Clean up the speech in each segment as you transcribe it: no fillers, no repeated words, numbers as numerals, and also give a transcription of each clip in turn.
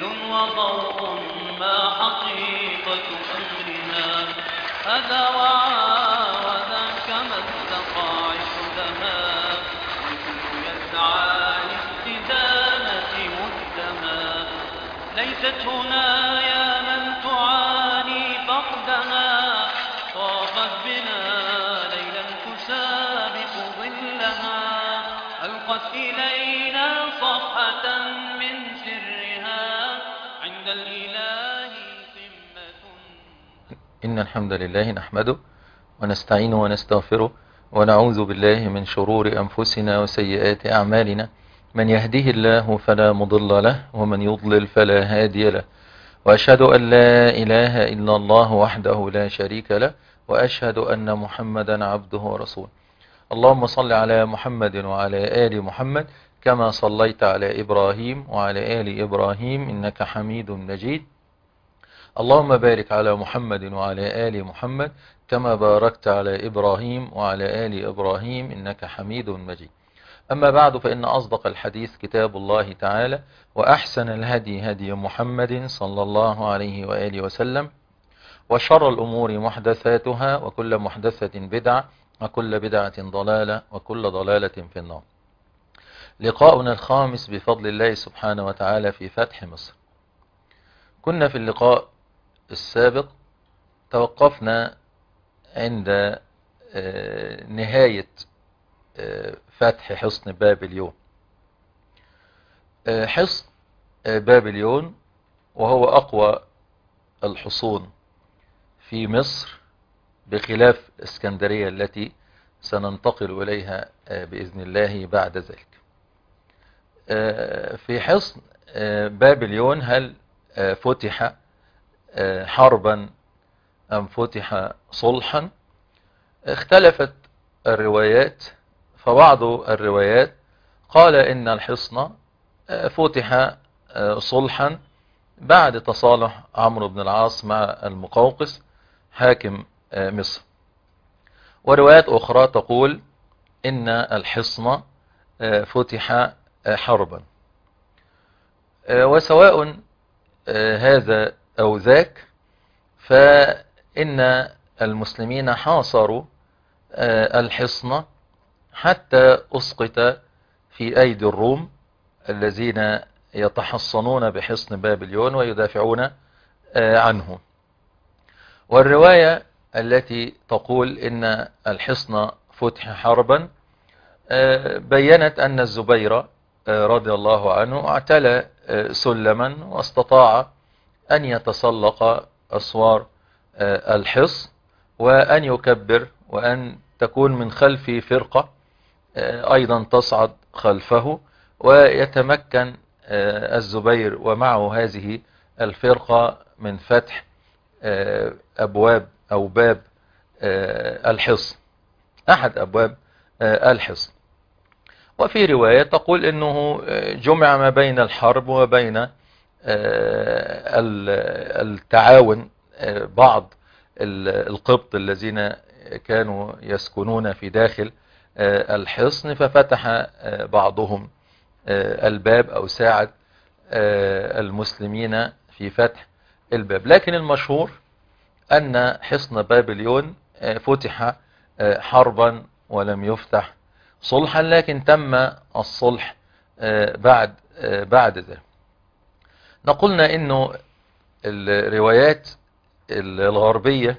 ليل وضوء ما حقيقة أمرنا. هذا وذاك ما استطاع حدها، والكل يسعى لاستدامة مدها. ليست هنا يا من تعاني فقدها، طافت بنا ليلا تسابق ظلها. ألقت إلينا صفحة من سرها، عند الإله قمة. إن الحمد لله نحمده ونستعينه ونستغفره ونعوذ بالله من شرور أنفسنا وسيئات أعمالنا. من يهده الله فلا مضل له ومن يضلل فلا هادي له، وأشهد أن لا إله إلا الله وحده لا شريك له، وأشهد أن محمدا عبده ورسوله. اللهم صل على محمد وعلى آل محمد كما صليت على إبراهيم وعلى آل إبراهيم إنك حميد مجيد. اللهم بارك على محمد وعلى آل محمد كما باركت على إبراهيم وعلى آل إبراهيم إنك حميد مجيد. أما بعد، فإن أصدق الحديث كتاب الله تعالى، وأحسن الهدي هدي محمد صلى الله عليه وآله وسلم، وشر الأمور محدثاتها، وكل محدثة بدعة، وكل بدعة ضلالة، وكل ضلالة في النار. لقاؤنا الخامس بفضل الله سبحانه وتعالى في فتح مصر. كنا في اللقاء السابق توقفنا عند نهاية فتح حصن بابليون. حصن بابليون وهو أقوى الحصون في مصر، بخلاف اسكندرية التي سننتقل إليها بإذن الله بعد ذلك. في حصن بابليون هل فتح حربا أم فتح صلحا؟ اختلفت الروايات، فبعض الروايات قال إن الحصن فتح صلحا بعد تصالح عمرو بن العاص مع المقوقس حاكم مصر، وروايات أخرى تقول إن الحصن فتح حربا. وسواء هذا أو ذاك، فإن المسلمين حاصروا الحصن حتى أسقط في أيدي الروم الذين يتحصنون بحصن بابليون ويدافعون عنه. والرواية التي تقول إن الحصن فتح حربا بيّنت أن الزبير رضي الله عنه اعتلى سلما واستطاع أن يتسلق أسوار الحصن، وأن يكبر، وأن تكون من خلفه فرقة أيضا تصعد خلفه، ويتمكن الزبير ومعه هذه الفرقة من فتح أبواب أو باب الحصن، أحد أبواب الحصن. وفي رواية تقول إنه جمع ما بين الحرب وبين التعاون بعض القبط الذين كانوا يسكنون في داخل الحصن، ففتح بعضهم الباب أو ساعد المسلمين في فتح الباب. لكن المشهور أن حصن بابليون فتح حربا ولم يفتح صلحا، لكن تم الصلح بعد ذلك. نقولنا إنه الروايات الغربية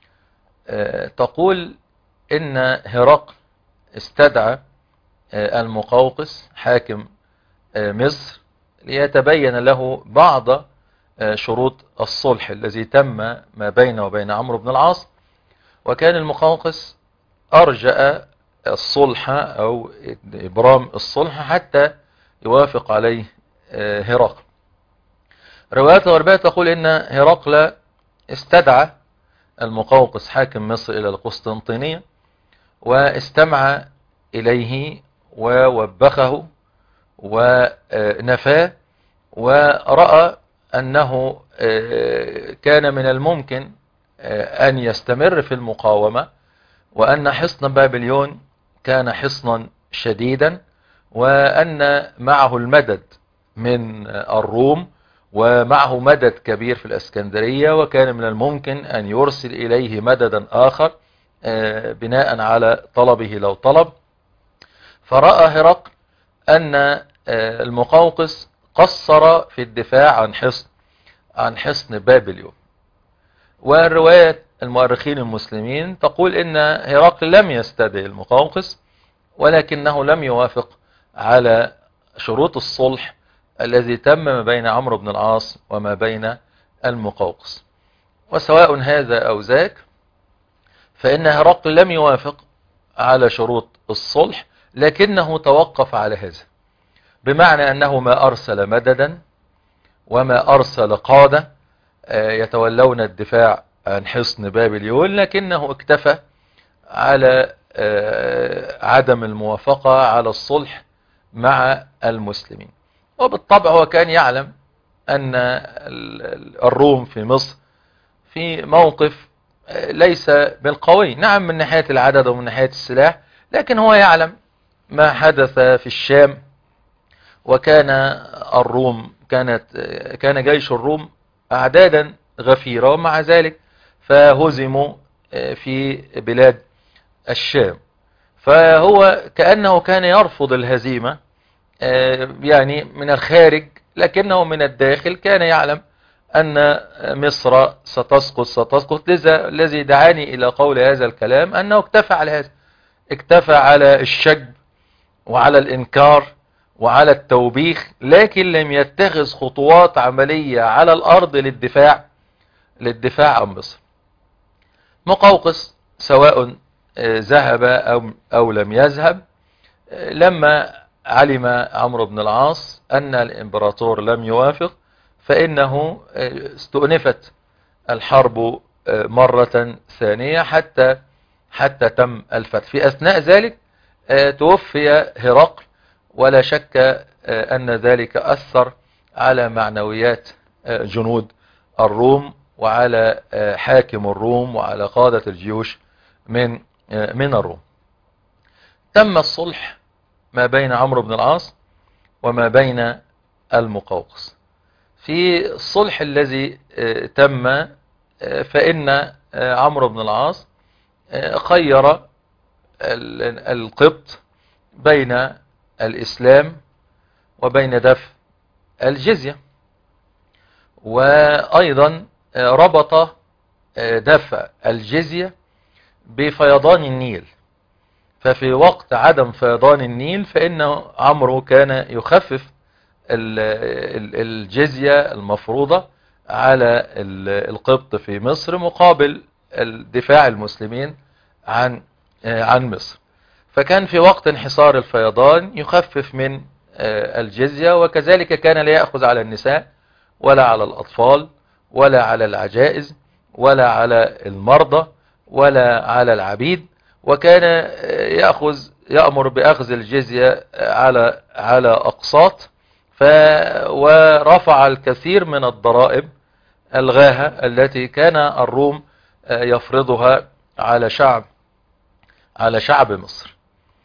تقول إن هرقل استدعى المقوقس حاكم مصر ليتبين له بعض شروط الصلح الذي تم ما بينه وبين عمرو بن العاص، وكان المقوقس أرجأ الصلح أو إبرام الصلح حتى يوافق عليه هرقل. روايات الغربية تقول إن هرقل استدعى المقوقس حاكم مصر إلى القسطنطينية، واستمع إليه ووبخه ونفاه، ورأى أنه كان من الممكن أن يستمر في المقاومة، وأن حصن بابليون كان حصنا شديدا، وأن معه المدد من الروم، ومعه مدد كبير في الإسكندرية، وكان من الممكن أن يرسل إليه مددا آخر بناء على طلبه لو طلب. فرأى هرقل أن المقوقس قصر في الدفاع عن حصن بابليون. والرواية المؤرخين المسلمين تقول إن هرقل لم يستدعي المقوقس، ولكنه لم يوافق على شروط الصلح الذي تم ما بين عمرو بن العاص وما بين المقوقس. وسواء هذا أو ذاك، فإن هرقل لم يوافق على شروط الصلح، لكنه توقف على هذا، بمعنى أنه ما أرسل مددا وما أرسل قادة يتولون الدفاع عن حصن بابليون، لكنه اكتفى على عدم الموافقة على الصلح مع المسلمين. وبالطبع هو كان يعلم أن الروم في مصر في موقف ليس بالقوي، نعم من ناحية العدد ومن ناحية السلاح، لكن هو يعلم ما حدث في الشام. وكان الروم كان جيش الروم أعدادا غفيرة، ومع ذلك فهزموا في بلاد الشام. فهو كأنه كان يرفض الهزيمة يعني من الخارج، لكنه من الداخل كان يعلم أن مصر ستسقط. لذا الذي دعاني إلى قول هذا الكلام أنه اكتفى على هذا، اكتفى على الشجب وعلى الإنكار وعلى التوبيخ، لكن لم يتخذ خطوات عملية على الأرض للدفاع عن مصر. مقوقس سواء ذهب أو لم يذهب، لما علم عمرو بن العاص أن الإمبراطور لم يوافق، فإنه استؤنفت الحرب مرة ثانية حتى تم الفتح. في أثناء ذلك توفي هرقل، ولا شك أن ذلك أثر على معنويات جنود الروم وعلى حاكم الروم وعلى قادة الجيوش من الروم. تم الصلح ما بين عمرو بن العاص وما بين المقوقس. في الصلح الذي تم فإن عمرو بن العاص خير القبط بين الإسلام وبين دفع الجزية، وأيضا ربط دفع الجزية بفيضان النيل. ففي وقت عدم فيضان النيل فإن عمرو كان يخفف الجزية المفروضة على القبط في مصر مقابل الدفاع المسلمين عن مصر. فكان في وقت انحصار الفيضان يخفف من الجزية، وكذلك كان لا يأخذ على النساء ولا على الأطفال ولا على العجائز ولا على المرضى ولا على العبيد، وكان يأمر بأخذ الجزية على أقساط. ورفع الكثير من الضرائب الغاهة التي كان الروم يفرضها على شعب مصر.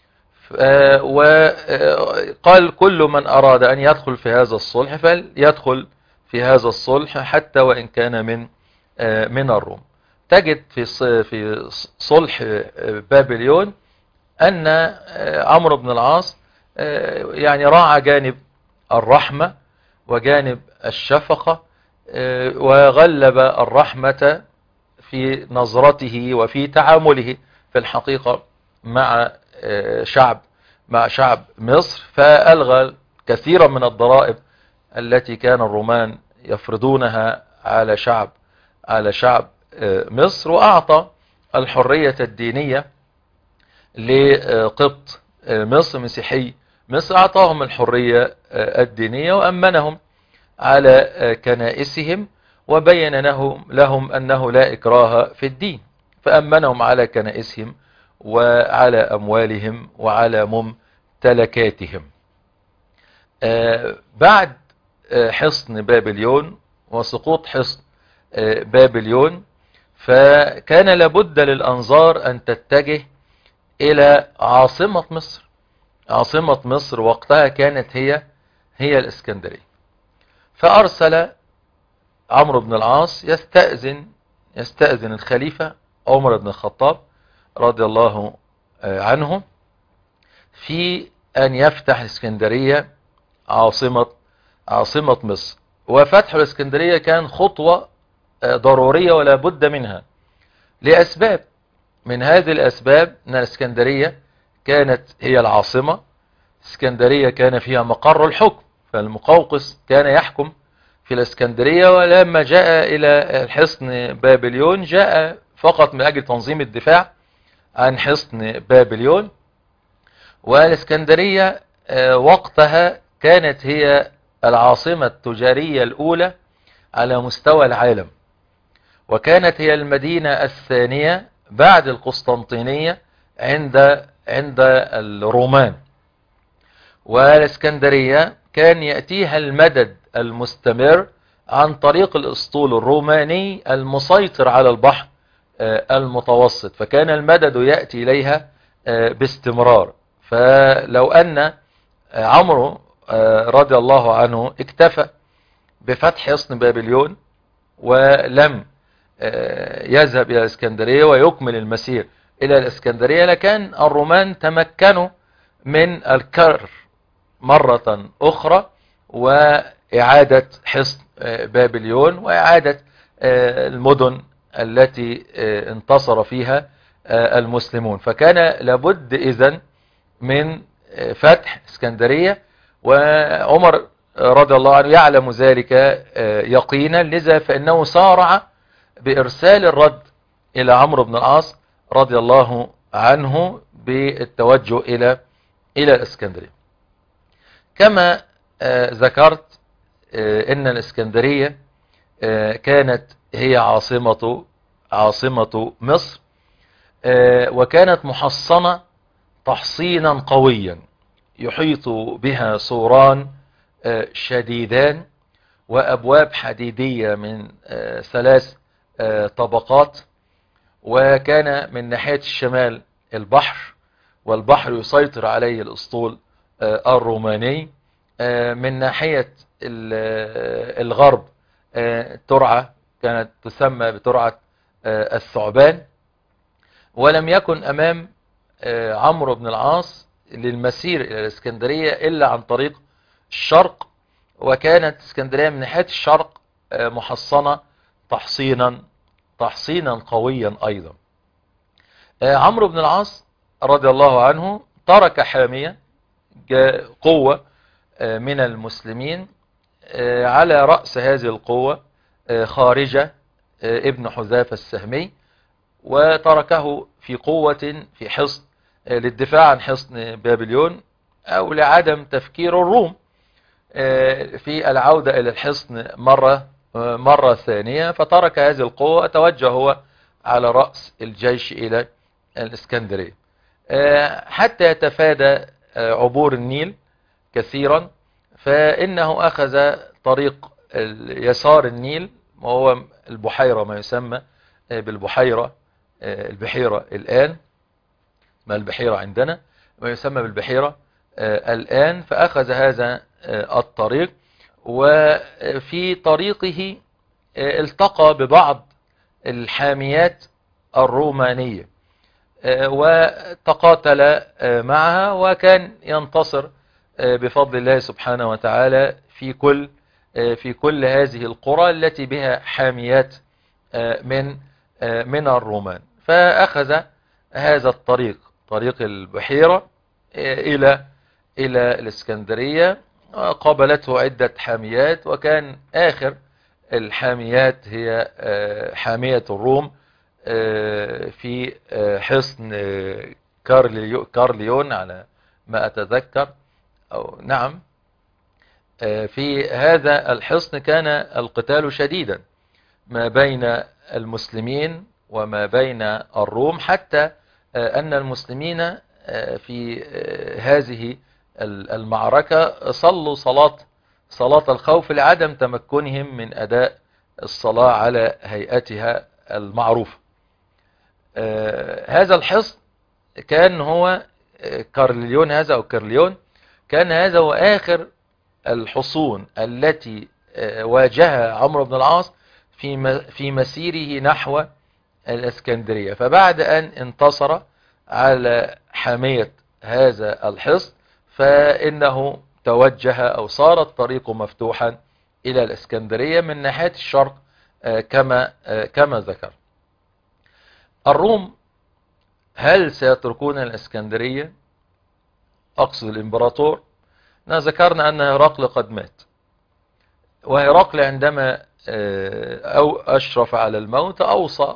وقال كل من أراد أن يدخل في هذا الصلح فليدخل في هذا الصلح حتى وإن كان من الروم. تجد في صلح بابليون أن عمرو بن العاص يعني راعى جانب الرحمة وجانب الشفقة، وغلب الرحمة في نظرته وفي تعامله في الحقيقة مع شعب مصر، فألغى كثيرا من الضرائب التي كان الرومان يفرضونها على شعب مصر، وأعطى الحرية الدينية لقبط مصر مسيحي مصر، أعطاهم الحرية الدينية وأمنهم على كنائسهم، وبين لهم أنه لا إكراه في الدين، فأمنهم على كنائسهم وعلى أموالهم وعلى ممتلكاتهم. بعد حصن بابليون وسقوط حصن بابليون، فكان لابد للأنظار أن تتجه إلى عاصمة مصر. عاصمة مصر وقتها كانت هي الإسكندرية. فأرسل عمرو بن العاص يستأذن الخليفة عمر بن الخطاب رضي الله عنه في أن يفتح الإسكندرية عاصمة مصر. وفتح الإسكندرية كان خطوة ضرورية ولا بد منها لأسباب. من هذه الأسباب أن الإسكندرية كانت هي العاصمة. اسكندرية كان فيها مقر الحكم، فالمقوقس كان يحكم في الإسكندرية، ولما جاء إلى الحصن بابليون جاء فقط من أجل تنظيم الدفاع عن حصن بابليون. والإسكندرية وقتها كانت هي العاصمة التجارية الأولى على مستوى العالم، وكانت هي المدينة الثانية بعد القسطنطينية عند الرومان. والإسكندرية كان يأتيها المدد المستمر عن طريق الأسطول الروماني المسيطر على البحر المتوسط، فكان المدد يأتي إليها باستمرار. فلو أن عمرو رضي الله عنه اكتفى بفتح حصن بابليون ولم يذهب إلى الإسكندرية ويكمل المسير إلى الإسكندرية، لكان الرومان تمكنوا من الكر مرة أخرى وإعادة حصن بابليون وإعادة المدن التي انتصر فيها المسلمون. فكان لابد إذن من فتح اسكندرية، وعمر رضي الله عنه يعلم ذلك يقينا، لذا فإنه سارع بإرسال الرد إلى عمرو بن العاص رضي الله عنه بالتوجه إلى الإسكندرية. كما ذكرت إن الإسكندرية كانت هي عاصمة مصر، وكانت محصنة تحصينا قويا يحيط بها سوران شديدان وأبواب حديدية من 3 طبقات. وكان من ناحية الشمال البحر، والبحر يسيطر عليه الأسطول الروماني. من ناحية الغرب ترعة كانت تسمى بترعة الثعبان. ولم يكن أمام عمرو بن العاص للمسير إلى الإسكندرية إلا عن طريق الشرق، وكانت اسكندرية من ناحية الشرق محصنة تحصينا قويا أيضا. عمرو بن العاص رضي الله عنه ترك حامية قوة من المسلمين، على رأس هذه القوة خارجة ابن حذافة السهمي، وتركه في قوة في حصن للدفاع عن حصن بابليون أو لعدم تفكير الروم في العودة إلى الحصن مرة ثانية. فترك هذه القوة وتوجه هو على رأس الجيش إلى الإسكندرية حتى يتفادى عبور النيل كثيرا، فإنه أخذ طريق يسار النيل، وهو البحيرة، ما يسمى بالبحيرة البحيرة الآن، ما البحيرة عندنا ما يسمى بالبحيرة الآن. فأخذ هذا الطريق، وفي طريقه التقى ببعض الحاميات الرومانية وتقاتل معها، وكان ينتصر بفضل الله سبحانه وتعالى في كل هذه القرى التي بها حاميات من الرومان. فأخذ هذا الطريق، طريق البحيرة، إلى الإسكندرية، قابلته عدة حاميات، وكان آخر الحاميات هي حامية الروم في حصن كارليون على ما أتذكر، أو نعم. في هذا الحصن كان القتال شديدا ما بين المسلمين وما بين الروم، حتى أن المسلمين في هذه المعركة صلوا صلاة الخوف لعدم تمكنهم من أداء الصلاة على هيئتها المعروفة. هذا الحصن كان هو كارليون، هذا أو كارليون، كان هذا هو آخر الحصون التي واجهها عمرو بن العاص في مسيره نحو الإسكندرية. فبعد أن انتصر على حامية هذا الحصن فإنه توجه أو صار الطريق مفتوحا إلى الإسكندرية من ناحية الشرق كما ذكر. الروم هل سيتركون الإسكندرية؟ أقصد الإمبراطور. ذكرنا أن هرقل قد مات، وهرقل عندما أو أشرف على الموت أوصى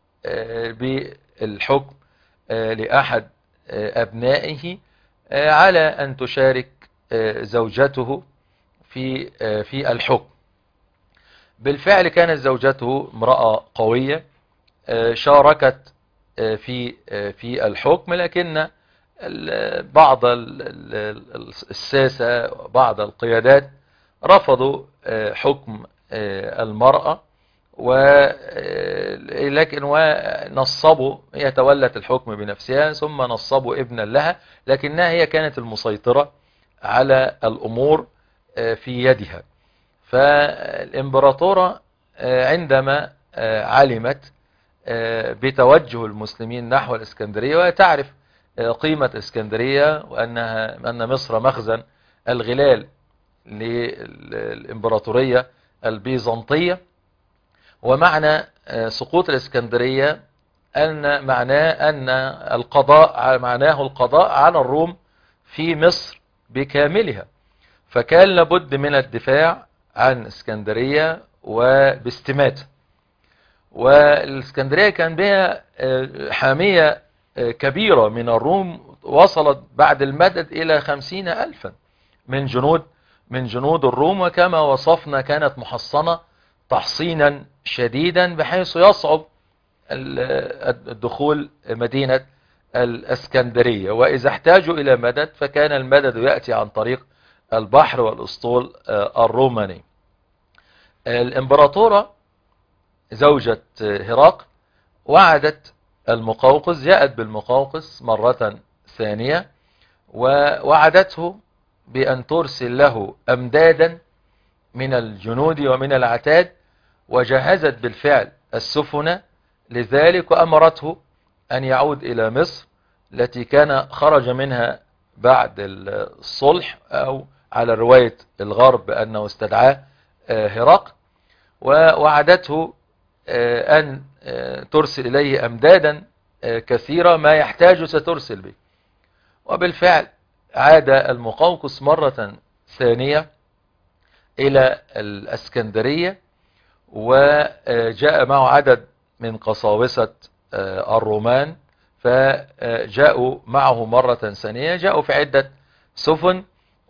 بالحكم لأحد أبنائه على أن تشارك زوجته في الحكم. بالفعل كانت زوجته امرأة قوية شاركت في الحكم، لكن بعض الساسة بعض القيادات رفضوا حكم المرأة، ولكن ونصبوا، هي تولت الحكم بنفسها ثم نصبوا ابنا لها، لكنها هي كانت المسيطرة على الأمور في يدها. فالإمبراطورة عندما علمت بتوجه المسلمين نحو الإسكندرية وتعرف قيمة الإسكندرية وأن مصر مخزن الغلال للإمبراطورية البيزنطية، ومعنى سقوط الإسكندرية معناه القضاء على الروم في مصر بكاملها. فكان لابد من الدفاع عن اسكندرية وباستماتة. والاسكندرية كان بها حامية كبيرة من الروم وصلت بعد المدد إلى 50,000 من جنود الروم، وكما وصفنا كانت محصنة تحصينا شديدا بحيث يصعب الدخول مدينة الاسكندرية، وإذا احتاجوا إلى مدد فكان المدد يأتي عن طريق البحر والأسطول الروماني. الإمبراطورة زوجة هرقل وعدت المقوقس، جاءت بالمقوقس مرة ثانية ووعدته بأن ترسل له أمدادا من الجنود ومن العتاد، وجهزت بالفعل السفن لذلك، وأمرته أن يعود إلى مصر التي كان خرج منها بعد الصلح، أو على رواية الغرب أنه استدعاه هرقل، ووعدته أن ترسل إليه أمدادا كثيرة ما يحتاج سترسل به. وبالفعل عاد المقوقس مرة ثانية إلى الأسكندرية، وجاء معه عدد من قساوسة الرومان، فجاءوا معه مرة ثانية، جاءوا في عدة سفن،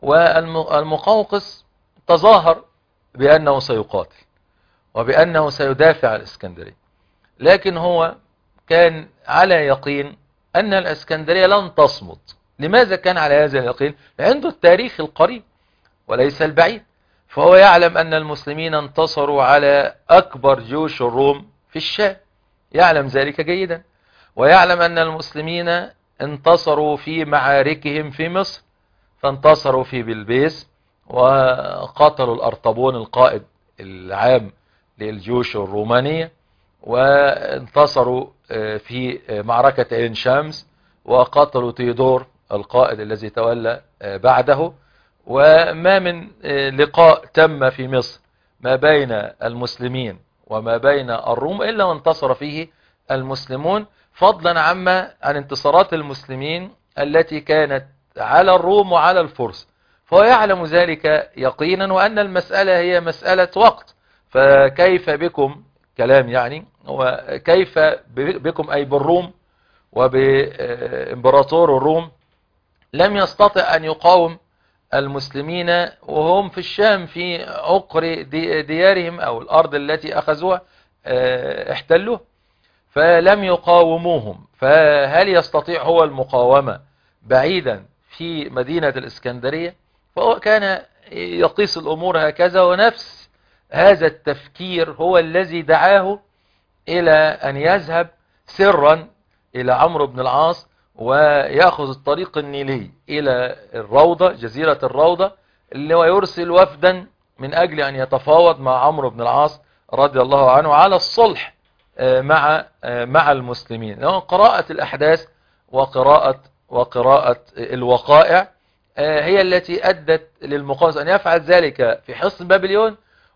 والمقوقس تظاهر بأنه سيقاتل وبأنه سيدافع عن الإسكندرية، لكن هو كان على يقين أن الإسكندرية لن تصمد. لماذا كان على هذا اليقين؟ عنده التاريخ القريب وليس البعيد، فهو يعلم أن المسلمين انتصروا على أكبر جيوش الروم في الشام، يعلم ذلك جيدا، ويعلم أن المسلمين انتصروا في معاركهم في مصر، فانتصروا في بلبيس وقتلوا الأرطبون القائد العام للجيوش الرومانية، وانتصروا في معركة عين شمس وقتلوا تيودور القائد الذي تولى بعده. وما من لقاء تم في مصر ما بين المسلمين وما بين الروم إلا وانتصر فيه المسلمون، فضلا عن انتصارات المسلمين التي كانت على الروم وعلى الفرس. فهو يعلم ذلك يقينا، وأن المسألة هي مسألة وقت. فكيف بكم كلام يعني، وكيف بكم أي بالروم وبإمبراطور الروم لم يستطع أن يقاوم المسلمين وهم في الشام في عقر ديارهم أو الأرض التي أخذوها احتلوها، فلم يقاوموهم. فهل يستطيع هو المقاومة بعيدا في مدينة الإسكندرية؟ فهو كان يقيس الأمور هكذا، ونفس هذا التفكير هو الذي دعاه إلى أن يذهب سرا إلى عمرو بن العاص ويأخذ الطريق النيلي إلى الروضة، جزيرة الروضة، اللي هو يرسل وفدا من أجل أن يتفاوض مع عمرو بن العاص رضي الله عنه على الصلح مع المسلمين. قراءة الأحداث وقراءة الوقائع هي التي أدت للمقوقس أن يفعل ذلك في حصن بابليون،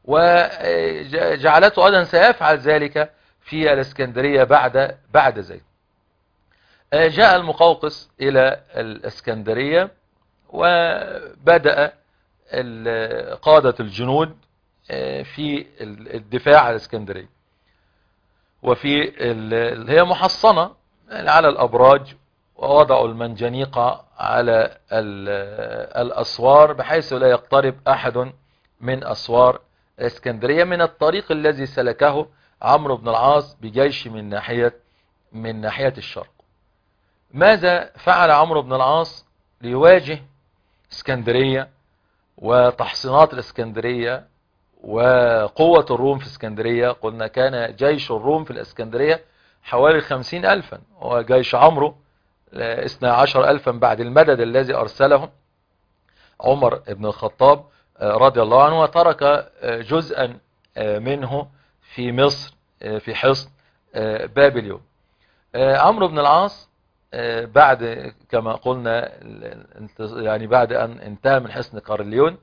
وجعلته أيضا سيفعل ذلك في الإسكندرية بعد ذلك. جاء المقوقس إلى الإسكندرية، وبدأ قادة الجنود في الدفاع على الإسكندرية، وفي هي محصنة على الأبراج، ووضعوا المنجنيق على الأسوار بحيث لا يقترب أحد من أسوار الإسكندرية من الطريق الذي سلكه عمرو بن العاص بجيش من ناحية الشرق. ماذا فعل عمرو بن العاص ليواجه اسكندرية وتحصينات الإسكندرية وقوة الروم في اسكندرية؟ قلنا كان جيش الروم في الإسكندرية حوالي 50,000، وجيش عمرو 12,000 بعد المدد الذي أرسله عمر بن الخطاب رضي الله عنه، وترك جزءا منه في مصر في حصن بابليون. عمرو بن العاص بعد كما قلنا يعني بعد أن انتهى من حصن قرليون،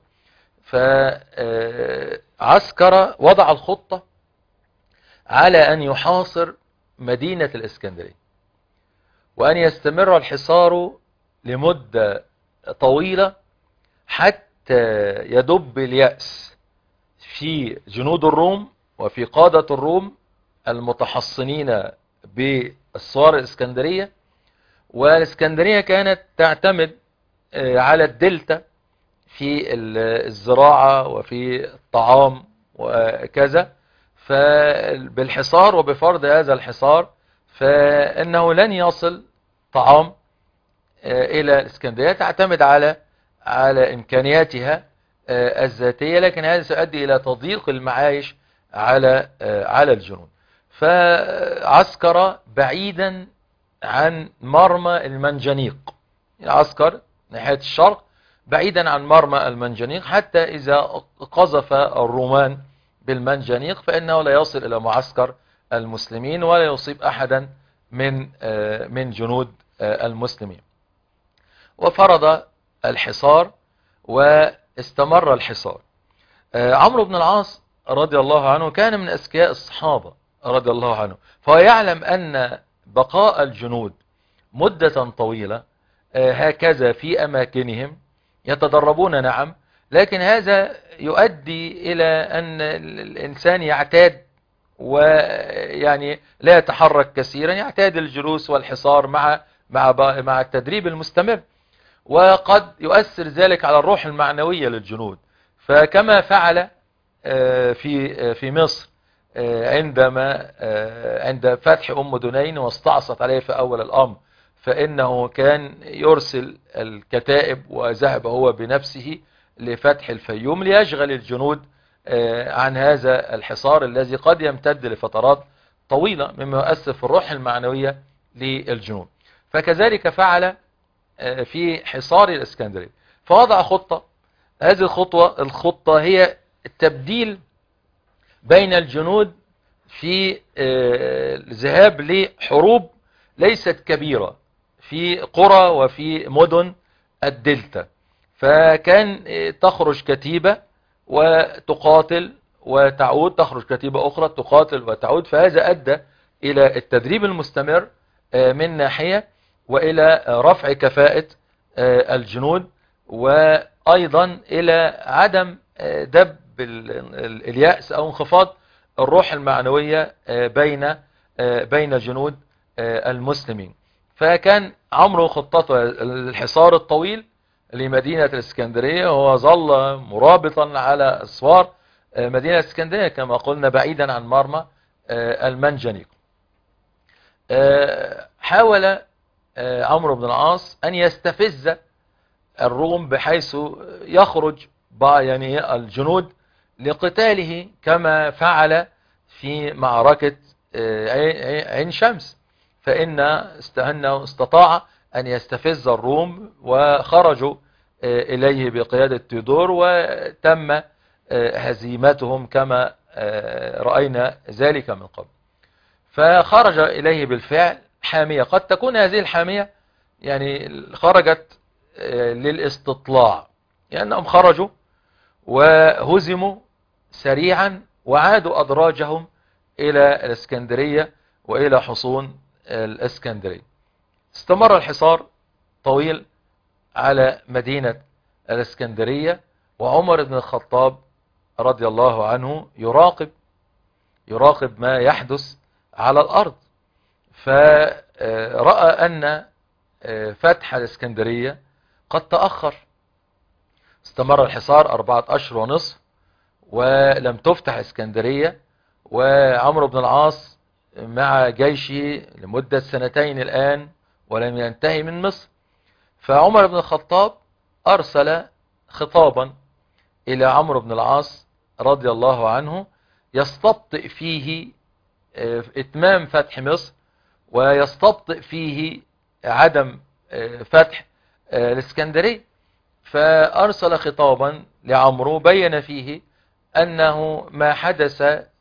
فعسكر وضع الخطة على أن يحاصر مدينة الإسكندرية، وأن يستمر الحصار لمدة طويلة حتى يدب اليأس في جنود الروم وفي قادة الروم المتحصنين بأسوار الإسكندرية. والإسكندرية كانت تعتمد على الدلتا في الزراعة وفي الطعام وكذا، فبالحصار وبفرض هذا الحصار فإنه لن يصل طعام إلى الإسكندرية، تعتمد على إمكانياتها الذاتية، لكن هذا سيؤدي إلى تضييق المعايش على الجنود. فعسكر بعيدا عن مرمى المنجنيق، العسكر ناحية الشرق بعيدا عن مرمى المنجنيق، حتى إذا قذف الرومان بالمنجنيق فإنه لا يصل إلى معسكر المسلمين ولا يصيب أحدا من جنود المسلمين. وفرض الحصار واستمر الحصار. عمرو بن العاص رضي الله عنه كان من أذكياء الصحابة رضي الله عنه، فهو يعلم أن بقاء الجنود مدة طويلة هكذا في أماكنهم يتدربون، نعم، لكن هذا يؤدي إلى أن الإنسان يعتاد ويعني لا يتحرك كثيرا، يعتاد الجلوس والحصار مع التدريب المستمر، وقد يؤثر ذلك على الروح المعنوية للجنود. فكما فعل في مصر عند فتح أم دنين واستعصت عليه في أول الأمر، فإنه كان يرسل الكتائب وذهب هو بنفسه لفتح الفيوم ليشغل الجنود عن هذا الحصار الذي قد يمتد لفترات طويلة، مما يؤثر في الروح المعنوية للجنود. فكذلك فعل في حصار الإسكندرية، فوضع خطة. هذه الخطة هي التبديل بين الجنود في الذهاب لحروب ليست كبيرة في قرى وفي مدن الدلتا. فكان تخرج كتيبة وتقاتل وتعود، تخرج كتيبة أخرى تقاتل وتعود، فهذا أدى إلى التدريب المستمر من ناحية، وإلى رفع كفاءة الجنود، وأيضا إلى عدم دب اليأس أو انخفاض الروح المعنوية بين جنود المسلمين. فكان عمرو خطته الحصار الطويل لمدينة الإسكندرية، وهو ظل مرابطا على أسوار مدينة الإسكندرية كما قلنا بعيدا عن مرمى المنجنيق. حاول عمرو بن العاص أن يستفز الروم بحيث يخرج يعني الجنود لقتاله كما فعل في معركة عين شمس، فإنه استطاع أن يستفز الروم وخرجوا إليه بقيادة تيودور، وتم هزيمتهم كما رأينا ذلك من قبل. فخرج إليه بالفعل حامية، قد تكون هذه الحامية يعني خرجت للاستطلاع، لأنهم خرجوا وهزموا سريعا وعادوا أدراجهم إلى الإسكندرية وإلى حصون الإسكندرية. استمر الحصار طويل على مدينة الإسكندرية، وعمر بن الخطاب رضي الله عنه يراقب ما يحدث على الأرض، فرأى أن فتح الإسكندرية قد تأخر. استمر الحصار 4 أشهر ونصف ولم تفتح اسكندرية، وعمرو بن العاص مع جيشه لمدة 2 الآن ولم ينتهي من مصر. فعمر بن الخطاب أرسل خطابا إلى عمرو بن العاص رضي الله عنه يستبطئ فيه إتمام فتح مصر، ويستبطئ فيه عدم فتح الإسكندرية. فأرسل خطابا لعمرو بين فيه أنه ما حدث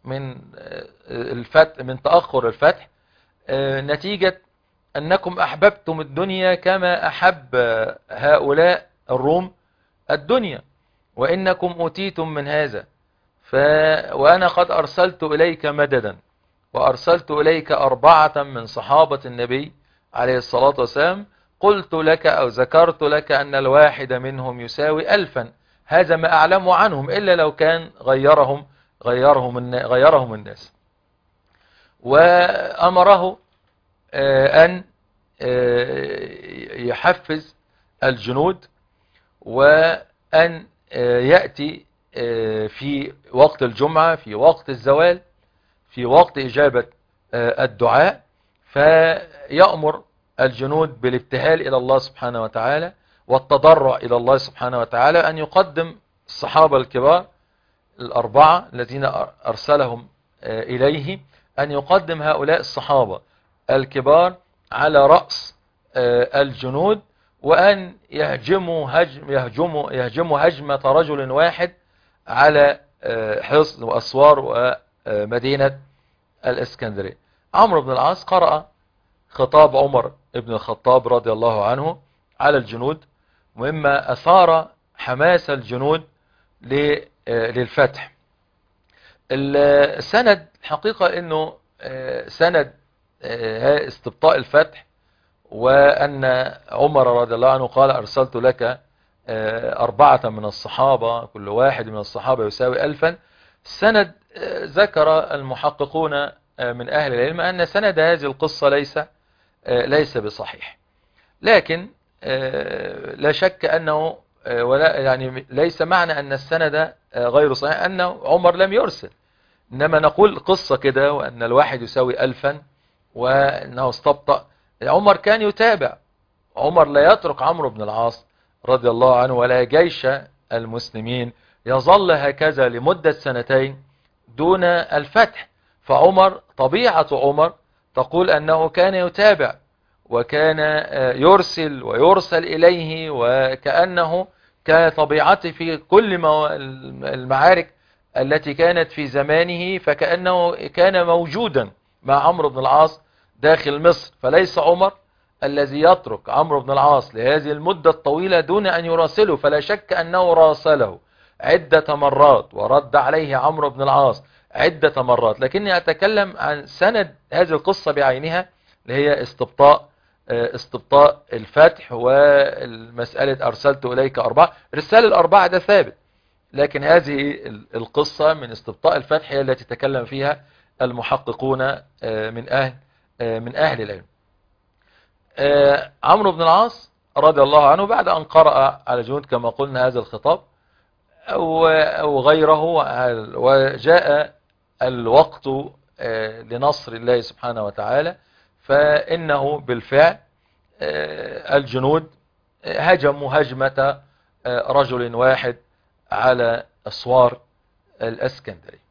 من تأخر الفتح نتيجة أنكم أحببتم الدنيا كما أحب هؤلاء الروم الدنيا، وإنكم أوتيتم من هذا. وأنا قد أرسلت إليك مددا، وأرسلت إليك 4 من صحابة النبي عليه الصلاة والسلام، قلت لك أو ذكرت لك أن الواحد منهم يساوي 1000، هذا ما أعلم عنهم إلا لو كان غيرهم الناس. وأمره أن يحفز الجنود، وأن يأتي في وقت الجمعة، في وقت الزوال، في وقت إجابة الدعاء، فيأمر الجنود بالابتهال إلى الله سبحانه وتعالى والتضرع إلى الله سبحانه وتعالى، أن يقدم الصحابة الكبار 4 الذين أرسلهم إليه، أن يقدم هؤلاء الصحابة الكبار على رأس الجنود، وأن يهجموا هجمة رجل واحد على حصن وأسوار ومدينة الإسكندرية. عمرو بن العاص قرأ خطاب عمر بن الخطاب رضي الله عنه على الجنود، مما أثار حماس الجنود للفتح. السند حقيقة أنه سند استبطاء الفتح، وأن عمر رضي الله عنه قال أرسلت لك 4 من الصحابة، كل واحد من الصحابة يساوي 1000. السند ذكر المحققون من أهل العلم أن سند هذه القصة ليس بصحيح، لكن لا شك أنه ولا يعني ليس معنى أن السند غير صحيح أنه عمر لم يرسل، إنما نقول قصة كده وأن الواحد يساوي 1000 وأنه استبطأ. عمر كان يتابع، عمر لا يترك عمرو بن العاص رضي الله عنه ولا جيش المسلمين يظل هكذا لمدة 2 دون الفتح. فعمر طبيعة عمر تقول أنه كان يتابع، وكان يرسل ويرسل إليه، وكأنه كطبيعته في كل المعارك التي كانت في زمانه، فكأنه كان موجودا مع عمرو بن العاص داخل مصر. فليس عمر الذي يترك عمرو بن العاص لهذه المدة الطويلة دون أن يراسله، فلا شك أنه راسله عدة مرات ورد عليه عمرو بن العاص عدة مرات، لكني أتكلم عن سند هذه القصة بعينها اللي هي استبطاء الفتح، والمسألة أرسلت إليك 4. رسالة 4 ده ثابت، لكن هذه القصة من استبطاء الفتح هي التي تكلم فيها المحققون من أهل العلم. عمرو بن العاص رضي الله عنه بعد أن قرأ على الجنود كما قلنا هذا الخطاب أو غيره، وجاء الوقت لنصر الله سبحانه وتعالى، فإنه بالفعل الجنود هجموا هجمة رجل واحد على أسوار الإسكندرية.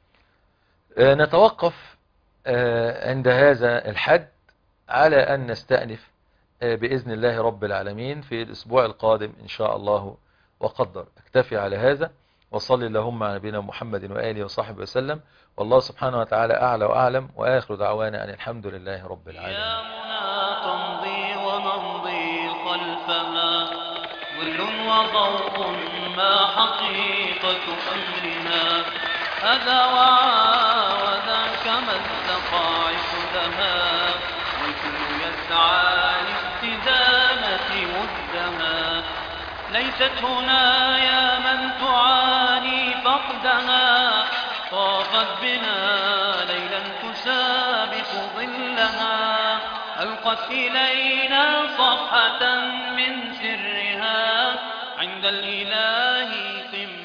نتوقف عند هذا الحد على أن نستأنف بإذن الله رب العالمين في الأسبوع القادم إن شاء الله وقدر. أكتفي على هذا، وصل اللهم على نبينا محمد وآله وصحبه وسلم، والله سبحانه وتعالى أعلى وأعلم، وآخر دعوانا أن الحمد لله رب العالمين. يا منى تمضي ونمضي خلفها، ظل وضوء ما حقيقة أمرنا، هذا وذاك ما اتقى عقدها، والكل يسعى لاستدامة ودها. ليست هنا يا من تعاني فقدها، طافت بنا ليلا تسابق ظلها، ألقت إلينا صفحة من سرها، عند الإله قمة